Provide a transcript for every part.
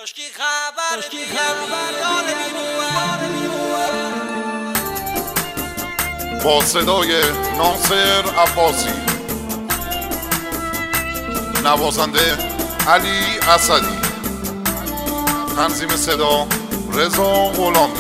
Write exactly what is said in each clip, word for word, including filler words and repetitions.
کشکی خبر کشکی خبر با صدای ناصر عباسی، نوازنده علی اسدی، تنظیم صدا رضا غلامی.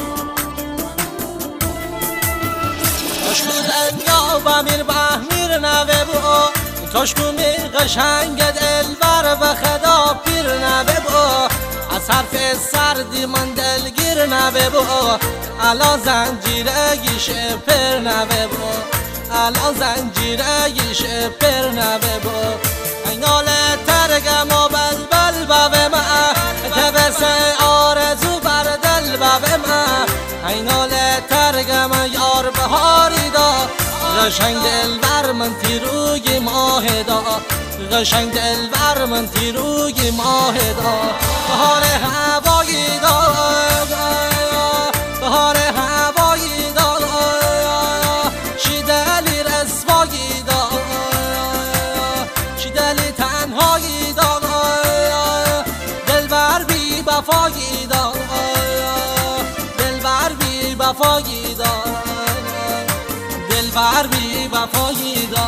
کشکو دنیا و میر بحمیر نوه با کشکو می قشنگ دلبر و خدا پیر نوه با از حرف سردی من دلگیر نوه با الان زنجیره گیشه پر نوه با الان زنجیره گیشه پر نوه با اینال ترگم و بلبل بابه ما تبس آرزو بر دل بابه ما اینال ترگم یار بهاری دا قشنگ دل بر من تیروگی ماه دا قشنگ دل بر من تیروگی ماه دا بهار هوایی دا بهار هوایی دا شیدلی رسوایی دا شیدلی تنهایی دا دل بر بی وفایی دا دل بر بی وفایی دا دل بر بی وفایی دا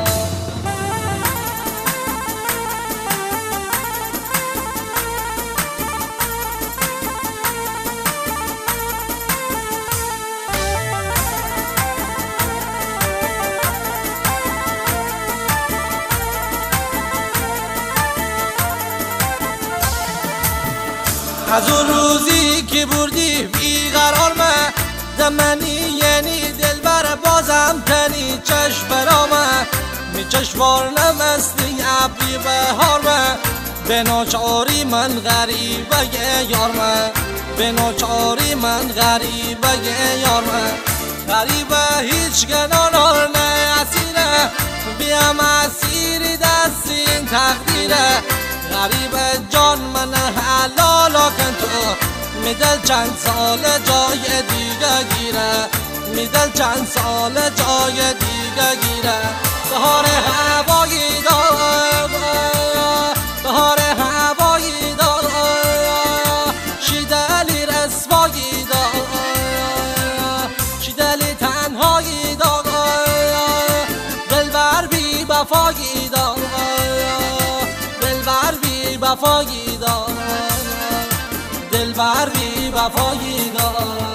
از اون روزی که بردی بیقرار من زمانی یعنی دل بر بازم تنی چشم برامه می چشوار نمستی عبری بهار من به ناچاری من غریبه یار من به ناچاری من غریبه یار من غریبه هیچ گنانار نه اسیره بیم اسیری دست این تقدیره غریب جان من حلالا کن تو میدل چند سال جای دیگه گیره میدل چند سال جای دیگه گیره بهار هوایی دا بهار هوایی دا شیدلی رسوایی دا شیدلی تنهایی دا دل بر بی وفایی دا وفایی دا دل بر بی وفایی دا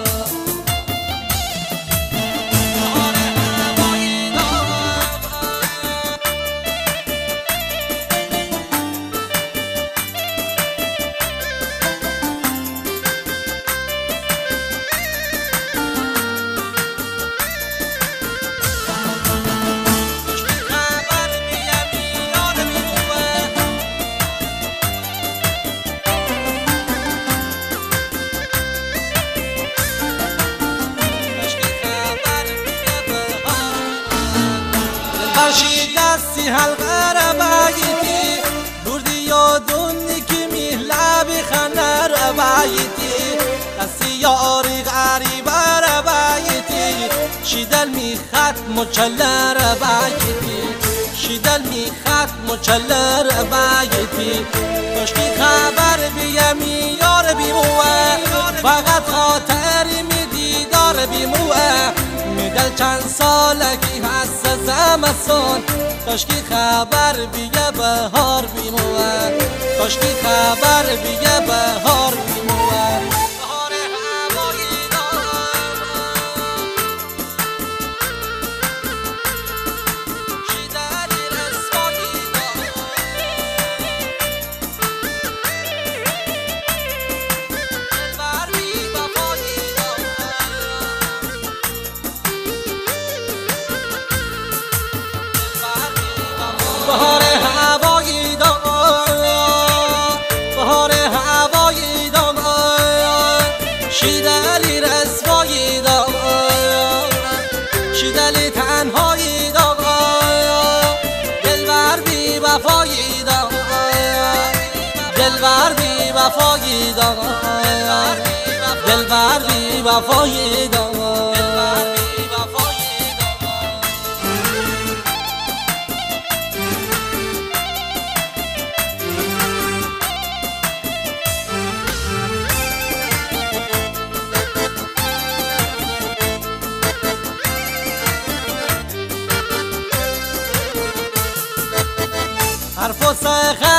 فرشی دستی حلقه را بایدی بردی یادونی که می لبی خنه را بایدی دستی یاری غریبه را بایدی شیدل می ختم و چله را بایدی شیدل می ختم و چله را بایدی کشکی خبر بیمی یار بیموه فقط خاطری می دیدار بیموه میدل چند ساله کی هست زمستون کاشکی خبر بیگه بهار بیموه کاشکی خبر بیگه بهار بیموه بهار هوایی دا شیدلی رسوایی دا دل بر بی وفایی دا بهار هوایی دا بهار هوایی دا شیدلی رسوایی دا شیدلی تنهایی دا دل بر بی وفایی دا دل بر بی وفایی دا دل بر بی وفایی دا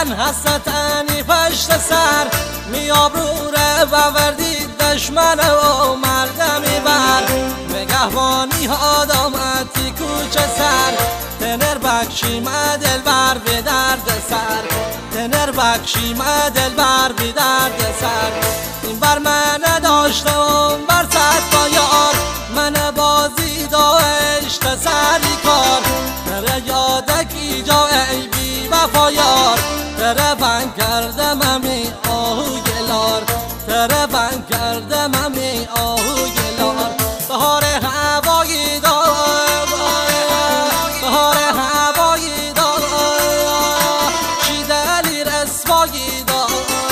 من حسرتنی پشت سر میابروره و وردید دشمن و مردمی بر نگهبانی آدامتی کوچه سر تنر بکشی مدل بر به درد سر تنر بکشی مدل بر به درد سر این بر من داشته اون بر صد با یار من بازی داشت سری کار تره یادکی جا ای بی وفا یار تره بند کردم امی آهو گلار تره بند کردم امی آهو گلار بهار هوایی دار بهار هوایی دار چی دلی رسوایی دار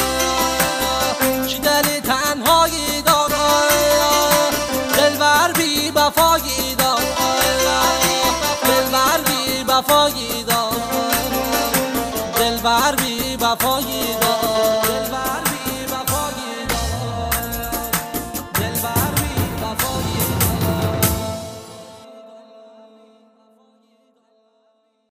چی دلی تنهایی دار دلبر بی وفایی دار دلبر بی وفایی دار دلبر بی وفایی دار